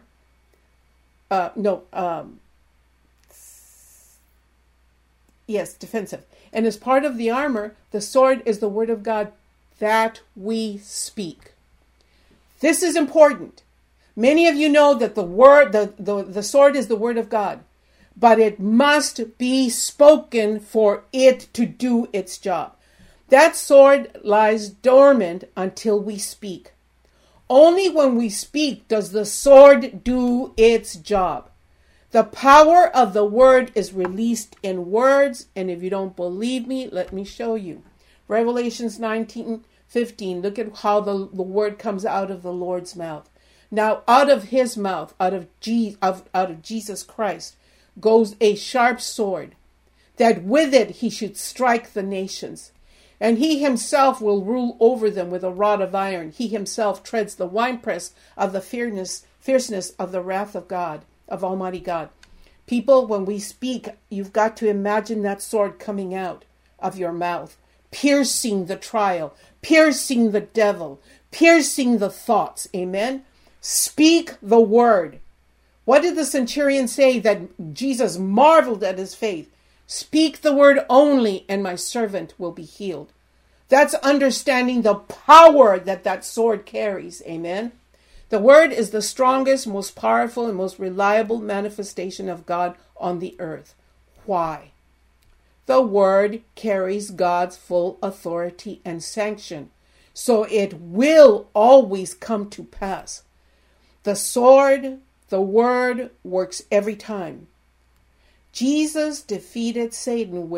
defensive. And as part of the armor, the sword is the word of God that we speak. This is important. Many of you know that the sword is the word of God, but it must be spoken for it to do its job. That sword lies dormant until we speak. Only when we speak does the sword do its job. The power of the word is released in words, and if you don't believe me, let me show you. Revelations 19:15. Look at how the word comes out of the Lord's mouth. Now, out of his mouth, out of Jesus Christ, goes a sharp sword, that with it he should strike the nations. And he himself will rule over them with a rod of iron. He himself treads the winepress of the fierceness of the wrath of God, of Almighty God. People, when we speak, you've got to imagine that sword coming out of your mouth, piercing the trial, piercing the devil, piercing the thoughts. Amen? Speak the word. What did the centurion say that Jesus marveled at his faith? Speak the word only, and my servant will be healed. That's understanding the power that sword carries. Amen? The word is the strongest, most powerful, and most reliable manifestation of God on the earth. Why? The word carries God's full authority and sanction, so it will always come to pass. The sword, the word, works every time. Jesus defeated Satan with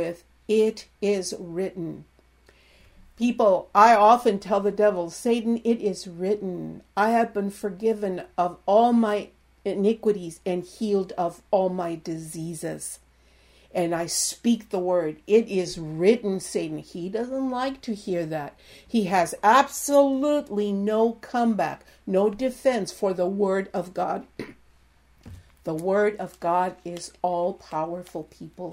It is written. People, I often tell the devil, Satan, it is written. I have been forgiven of all my iniquities and healed of all my diseases. And I speak the word. It is written, Satan. He doesn't like to hear that. He has absolutely no comeback, no defense for the word of God. The word of God is all powerful, people.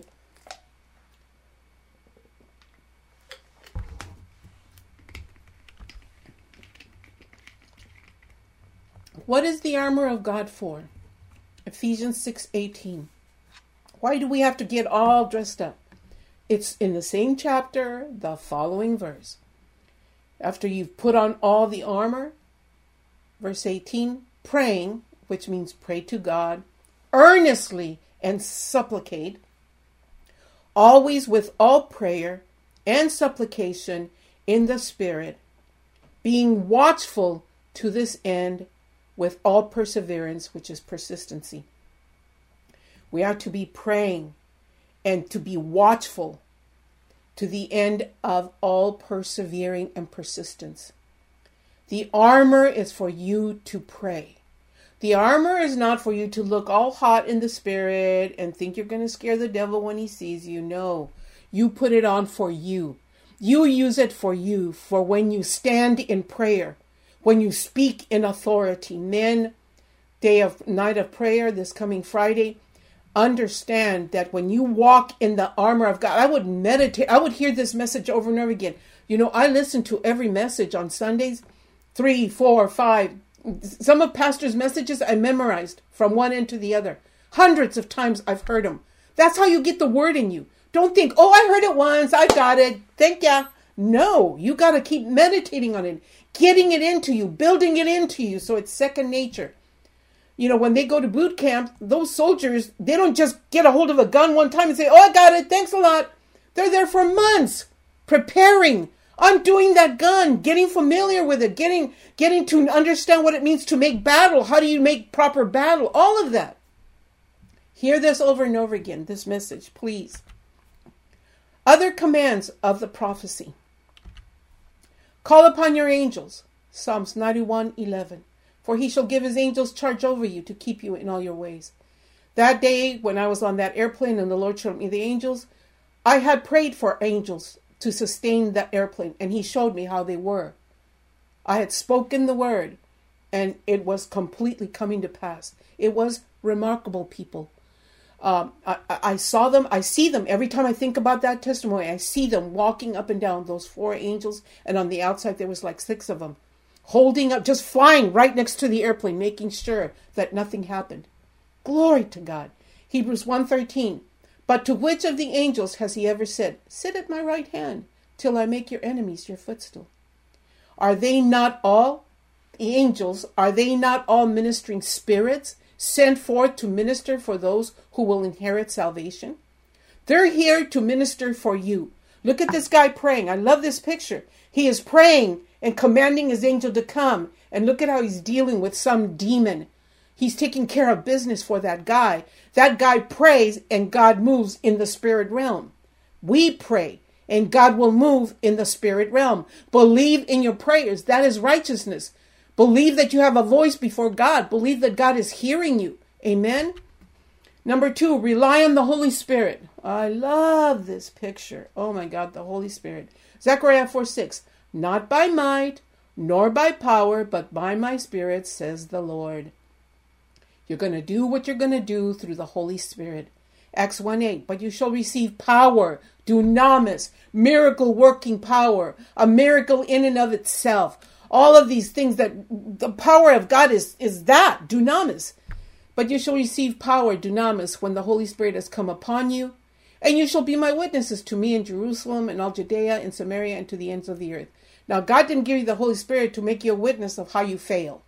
What is the armor of God for? Ephesians 6:18. Why do we have to get all dressed up? It's in the same chapter, the following verse. After you've put on all the armor, verse 18, praying, which means pray to God, earnestly and supplicate, always with all prayer and supplication in the Spirit, being watchful to this end with all perseverance, which is persistency. We are to be praying and to be watchful to the end of all persevering and persistence. The armor is for you to pray. The armor is not for you to look all hot in the spirit and think you're going to scare the devil when he sees you. No, you put it on for you. You use it for you, for when you stand in prayer, when you speak in authority. Men, night of prayer this coming Friday, understand that when you walk in the armor of God, I would meditate. I would hear this message over and over again. You know, I listen to every message on Sundays, 3, 4, 5. Some of Pastor's messages I memorized from one end to the other. Hundreds of times I've heard them. That's how you get the word in you. Don't think, oh, I heard it once, I got it, thank ya. No, you got to keep meditating on it, getting it into you, building it into you so it's second nature. You know, when they go to boot camp, those soldiers, they don't just get a hold of a gun one time and say, oh, I got it, thanks a lot. They're there for months, preparing, undoing that gun, getting familiar with it, getting to understand what it means to make battle. How do you make proper battle? All of that. Hear this over and over again, this message, please. Other commands of the prophecy. Call upon your angels, Psalms 91:11. For he shall give his angels charge over you to keep you in all your ways. That day when I was on that airplane and the Lord showed me the angels, I had prayed for angels to sustain that airplane, and he showed me how they were. I had spoken the word, and it was completely coming to pass. It was remarkable, people. I saw them. I see them every time I think about that testimony. I see them walking up and down, those 4 angels, and on the outside there was like 6 of them. Holding up, just flying right next to the airplane, making sure that nothing happened. Glory to God. Hebrews 1:13. But to which of the angels has he ever said, sit at my right hand till I make your enemies your footstool? Are they not all, the angels, are they not all ministering spirits sent forth to minister for those who will inherit salvation? They're here to minister for you. Look at this guy praying. I love this picture. He is praying and commanding his angel to come. And look at how he's dealing with some demon. He's taking care of business for that guy. That guy prays and God moves in the spirit realm. We pray and God will move in the spirit realm. Believe in your prayers. That is righteousness. Believe that you have a voice before God. Believe that God is hearing you. Amen. Number 2, rely on the Holy Spirit. I love this picture. Oh my God, the Holy Spirit. Zechariah 4:6. Not by might, nor by power, but by my Spirit, says the Lord. You're going to do what you're going to do through the Holy Spirit. Acts 1:8. But you shall receive power, dunamis, miracle working power, a miracle in and of itself. All of these things that the power of God is that, dunamis. But you shall receive power, dunamis, when the Holy Spirit has come upon you. And you shall be my witnesses to me in Jerusalem and all Judea and Samaria and to the ends of the earth. Now, God didn't give you the Holy Spirit to make you a witness of how you fail,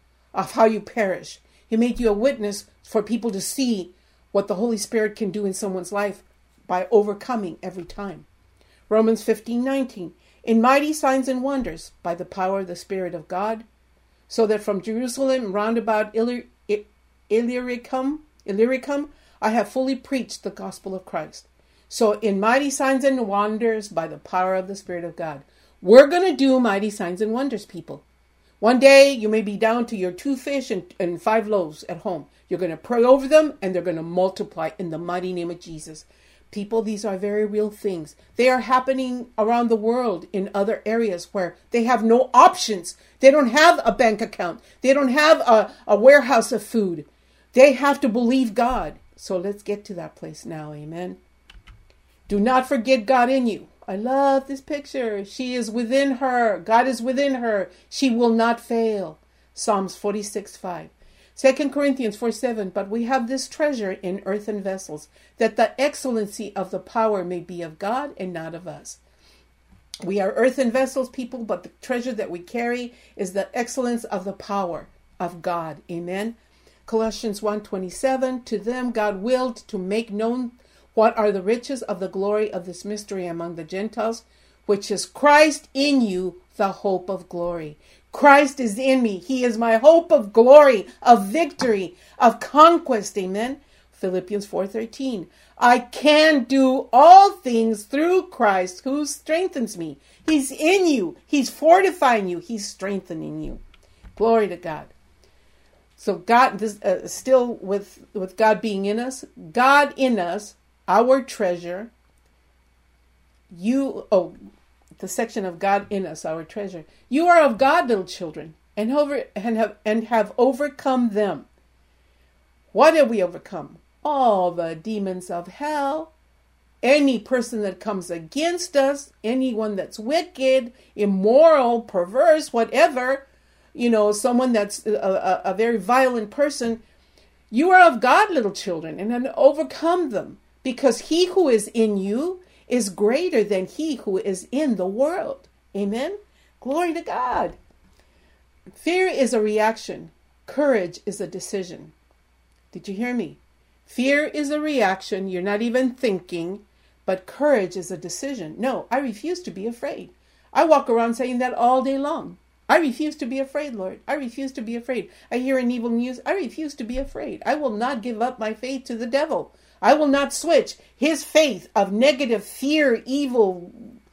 of how you perish. He made you a witness for people to see what the Holy Spirit can do in someone's life by overcoming every time. Romans 15:19. In mighty signs and wonders by the power of the Spirit of God, so that from Jerusalem round about Illyricum, I have fully preached the gospel of Christ. So in mighty signs and wonders by the power of the Spirit of God, we're going to do mighty signs and wonders, people. One day you may be down to your 2 fish and 5 loaves at home. You're going to pray over them and they're going to multiply in the mighty name of Jesus. People, these are very real things. They are happening around the world in other areas where they have no options. They don't have a bank account. They don't have a warehouse of food. They have to believe God. So let's get to that place now. Amen. Do not forget God in you. I love this picture. She is within her. God is within her. She will not fail. Psalms 46:5. 2 Corinthians 4:7. But we have this treasure in earthen vessels, that the excellency of the power may be of God and not of us. We are earthen vessels, people, but the treasure that we carry is the excellence of the power of God. Amen. Colossians 1:27. To them God willed to make known what are the riches of the glory of this mystery among the Gentiles, which is Christ in you, the hope of glory. Christ is in me. He is my hope of glory, of victory, of conquest. Amen. Philippians 4:13. I can do all things through Christ who strengthens me. He's in you. He's fortifying you. He's strengthening you. Glory to God. So God, still with God being in us, God in us, our treasure. The section of God in us, our treasure. You are of God, little children, and have overcome them. What have we overcome? All the demons of hell. Any person that comes against us, anyone that's wicked, immoral, perverse, whatever, someone that's a very violent person. You are of God, little children, and have overcome them, because he who is in you is greater than he who is in the world. Amen. Glory to God. Fear is a reaction. Courage is a decision. Did you hear me? Fear is a reaction. You're not even thinking, but courage is a decision. No, I refuse to be afraid. I walk around saying that all day long. I refuse to be afraid, Lord. I refuse to be afraid. I hear an evil news. I refuse to be afraid. I will not give up my faith to the devil. I will not switch his faith of negative fear, evil.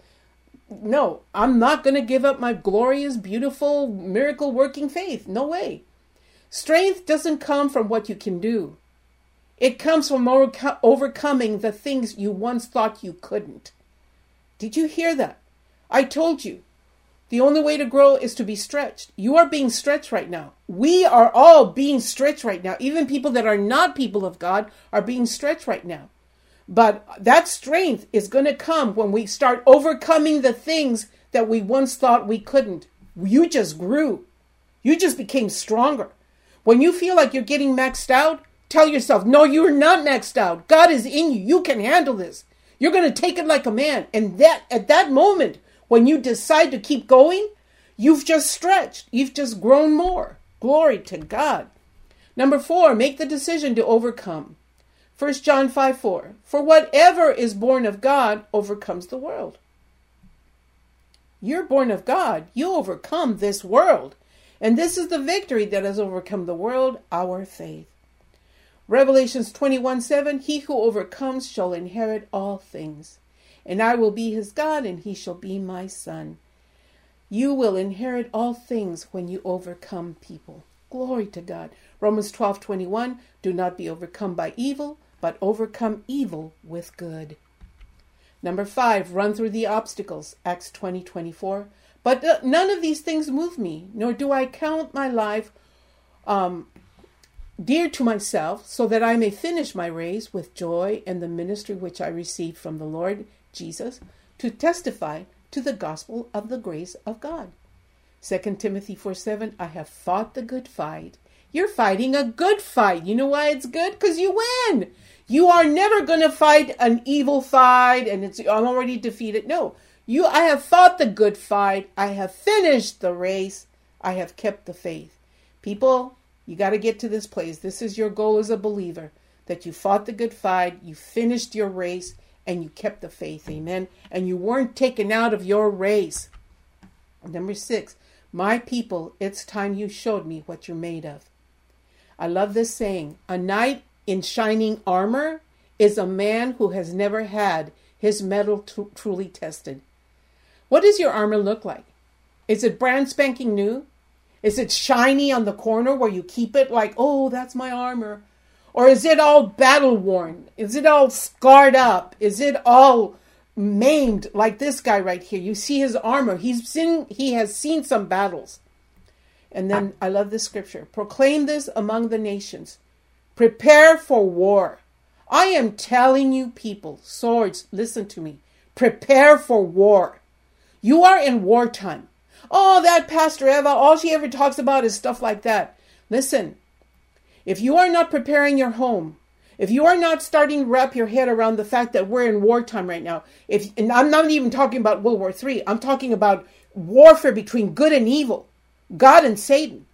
No, I'm not going to give up my glorious, beautiful, miracle-working faith. No way. Strength doesn't come from what you can do. It comes from overcoming the things you once thought you couldn't. Did you hear that? I told you. The only way to grow is to be stretched. You are being stretched right now. We are all being stretched right now. Even people that are not people of God are being stretched right now. But that strength is going to come when we start overcoming the things that we once thought we couldn't. You just grew. You just became stronger. When you feel like you're getting maxed out, tell yourself, no, you're not maxed out. God is in you. You can handle this. You're going to take it like a man. And at that moment, when you decide to keep going, you've just stretched. You've just grown more. Glory to God. Number 4, make the decision to overcome. 1 John 5:4. For whatever is born of God overcomes the world. You're born of God. You overcome this world. And this is the victory that has overcome the world, our faith. Revelations 21:7. He who overcomes shall inherit all things. And I will be his God, and he shall be my son. You will inherit all things when you overcome people. Glory to God. Romans 12:21. Do not be overcome by evil, but overcome evil with good. Number 5, run through the obstacles. Acts 20:24. But none of these things move me, nor do I count my life dear to myself, so that I may finish my race with joy and the ministry which I received from the Lord Jesus, to testify to the gospel of the grace of God. 2 Timothy 4:7. I have fought the good fight. You're fighting a good fight. You know why it's good? Because you win. You are never going to fight an evil fight and I'm already defeated. No, I have fought the good fight. I have finished the race. I have kept the faith. People, you got to get to this place. This is your goal as a believer, that you fought the good fight, you finished your race, and you kept the faith. Amen. And you weren't taken out of your race. Number 6, my people, it's time you showed me what you're made of. I love this saying. A knight in shining armor is a man who has never had his metal truly tested. What does your armor look like? Is it brand spanking new? Is it shiny on the corner where you keep it like, oh, that's my armor? Or is it all battle worn? Is it all scarred up? Is it all maimed like this guy right here? You see his armor. He has seen some battles. And then I love this scripture. Proclaim this among the nations. Prepare for war. I am telling you people, swords, listen to me. Prepare for war. You are in wartime. Oh, that Pastor Eva, all she ever talks about is stuff like that. Listen, if you are not preparing your home, if you are not starting to wrap your head around the fact that we're in wartime right now, and I'm not even talking about World War III, I'm talking about warfare between good and evil, God and Satan,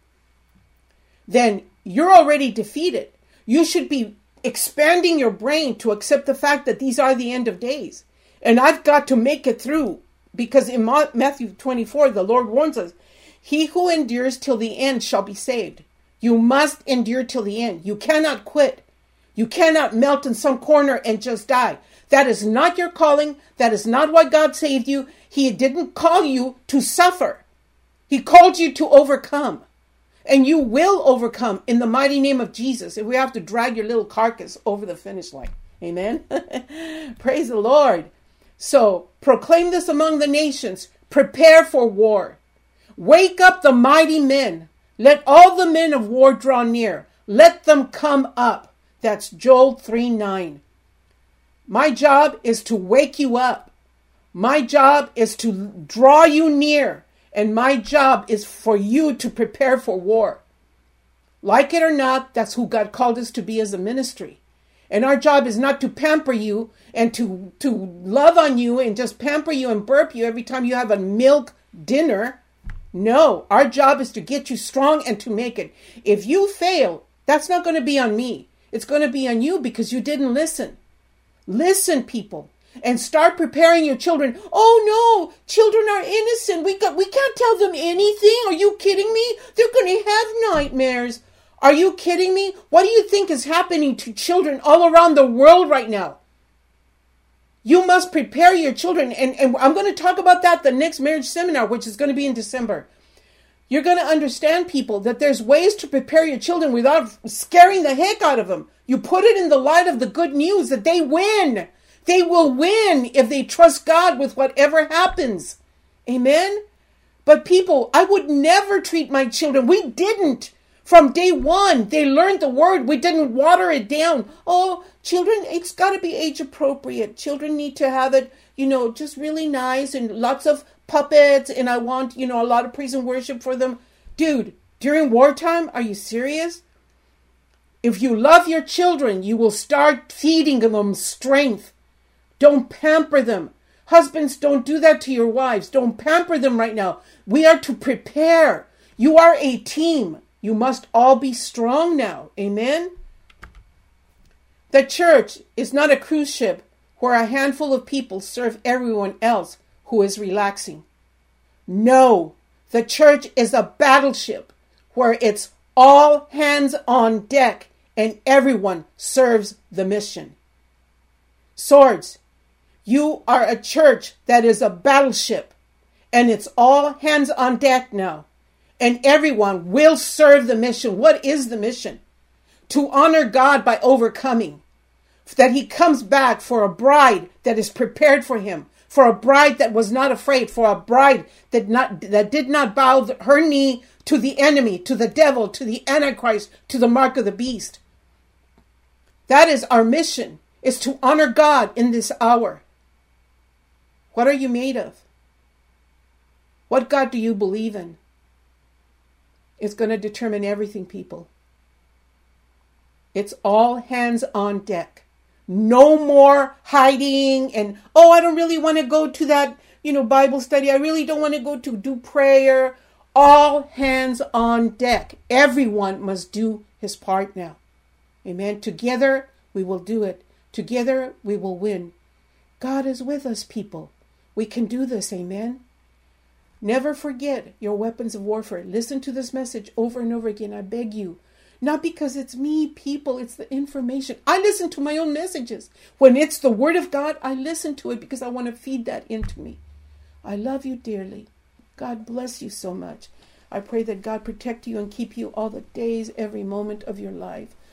then you're already defeated. You should be expanding your brain to accept the fact that these are the end of days. And I've got to make it through, because in Matthew 24, the Lord warns us, he who endures till the end shall be saved. You must endure till the end. You cannot quit. You cannot melt in some corner and just die. That is not your calling. That is not why God saved you. He didn't call you to suffer. He called you to overcome. And you will overcome in the mighty name of Jesus. If we have to drag your little carcass over the finish line. Amen. Praise the Lord. So proclaim this among the nations. Prepare for war. Wake up the mighty men. Let all the men of war draw near. Let them come up. That's Joel 3:9. My job is to wake you up. My job is to draw you near. And my job is for you to prepare for war. Like it or not, that's who God called us to be as a ministry. And our job is not to pamper you and to love on you and just pamper you and burp you every time you have a milk dinner. No, our job is to get you strong and to make it. If you fail, that's not going to be on me. It's going to be on you because you didn't listen. Listen, people, and start preparing your children. Oh no, children are innocent. We can't tell them anything. Are you kidding me? They're going to have nightmares. Are you kidding me? What do you think is happening to children all around the world right now? You must prepare your children. And I'm going to talk about that the next marriage seminar, which is going to be in December. You're going to understand, people, that there's ways to prepare your children without scaring the heck out of them. You put it in the light of the good news that they win. They will win if they trust God with whatever happens. Amen? But people, I would never treat my children. We didn't. From day one, they learned the word. We didn't water it down. Oh, children, it's got to be age appropriate. Children need to have it, just really nice and lots of puppets. And I want, a lot of praise and worship for them. Dude, during wartime, are you serious? If you love your children, you will start feeding them strength. Don't pamper them. Husbands, don't do that to your wives. Don't pamper them right now. We are to prepare. You are a team. You must all be strong now. Amen? The church is not a cruise ship where a handful of people serve everyone else who is relaxing. No, the church is a battleship where it's all hands on deck and everyone serves the mission. Swords, you are a church that is a battleship and it's all hands on deck now. And everyone will serve the mission. What is the mission? To honor God by overcoming. That he comes back for a bride that is prepared for him. For a bride that was not afraid. For a bride that did not bow her knee to the enemy, to the devil, to the Antichrist, to the mark of the beast. That is our mission. Is to honor God in this hour. What are you made of? What God do you believe in? It's going to determine everything, people. It's all hands on deck. No more hiding and, I don't really want to go to that, Bible study. I really don't want to go to do prayer. All hands on deck. Everyone must do his part now. Amen. Together we will do it. Together we will win. God is with us, people. We can do this. Amen. Never forget your weapons of warfare. Listen to this message over and over again. I beg you. Not because it's me, people, it's the information. I listen to my own messages. When it's the Word of God, I listen to it because I want to feed that into me. I love you dearly. God bless you so much. I pray that God protect you and keep you all the days, every moment of your life.